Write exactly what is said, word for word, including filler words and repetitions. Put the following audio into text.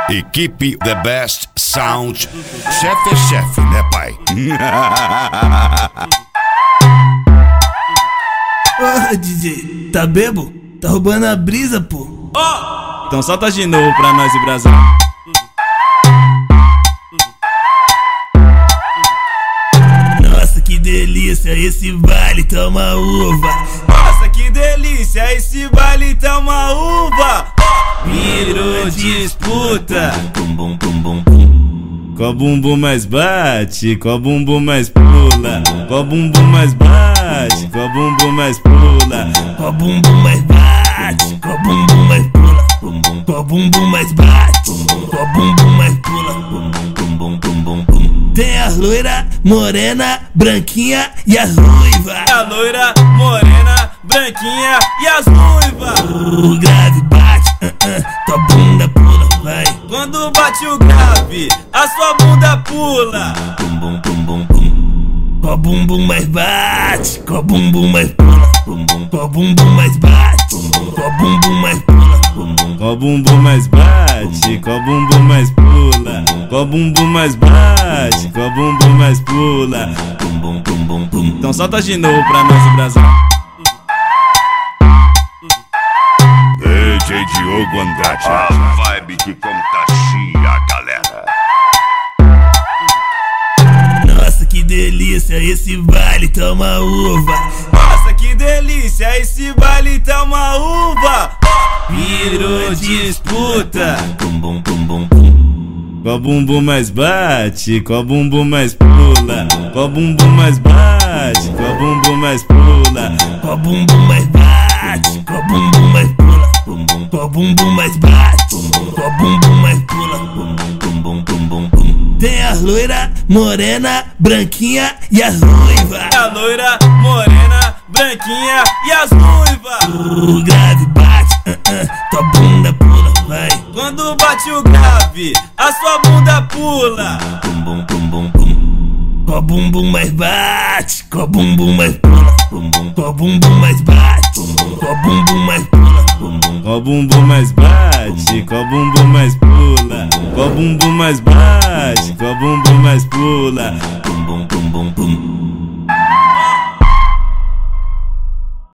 Equipe The Best Sound. Chefe é chefe, né, pai? Ô, D J, tá bebo? Tá roubando a brisa, pô. Oh! Então solta de novo pra nós e Brasil. Nossa, que delícia, esse baile tá uma uva. Nossa, que delícia, esse baile tá uma uva. Virou disputa. Bum, bum, bum, bum, bum. Qual bumbum mais bate, qual bumbum mais pula. Qual bumbum mais bate, qual bumbum mais pula. Qual bumbum mais bate, qual bumbum mais pula. Qual bumbum mais bate, qual bumbum mais pula. Bum, bum, bum, bum, bum. Tem a loira, morena, branquinha e as ruivas. A loira, morena, branquinha e as ruivas. O grave bate, uh, uh, tua bunda pula, vai. Quando bate o grave, a sua bunda pula. Bum, bum, bum, bum, bum. Qual bumbum mais bate, qual bumbum mais pula. Qual bumbum mais bate, qual bumbum mais pula. Qual bumbum mais bate, qual bumbum mais pula. Qual bumbum mais bate, qual bumbum mais pula. Então solta de novo pra nós e Brasil. D J Diogo Andrade. A vibe que contagia a galera. Nossa, que delícia, esse baile tá uma uva. Nossa, que delícia, esse baile tá uma uva. Virou disputa. Bum, bum, bum, bum, bum. Qual bumbum mais bate, qual bumbum mais pula. Qual bumbum mais bate, qual bumbum mais pula. Qual bumbum mais bate, qual bumbum mais pula. Qual bumbum mais bate, qual bumbum mais pula. Bum, bum, bum, bum, bum. Tem a loira, morena, branquinha e as ruivas. A loira, morena, branquinha e as ruivas. O grave bate, uh, uh, tua bunda pula, vai. Quando bate o grave, a sua bunda pula. Bum, bum, bum, bum, bum. Qual bumbum mais bate, qual bumbum mais pula. Qual bumbum mais bate, qual bumbum mais pula. Qual bumbum mais bate, qual bumbum mais pula. Qual bumbum mais bate, qual bumbum mais pula. Bum, bum, bum, bum, bum.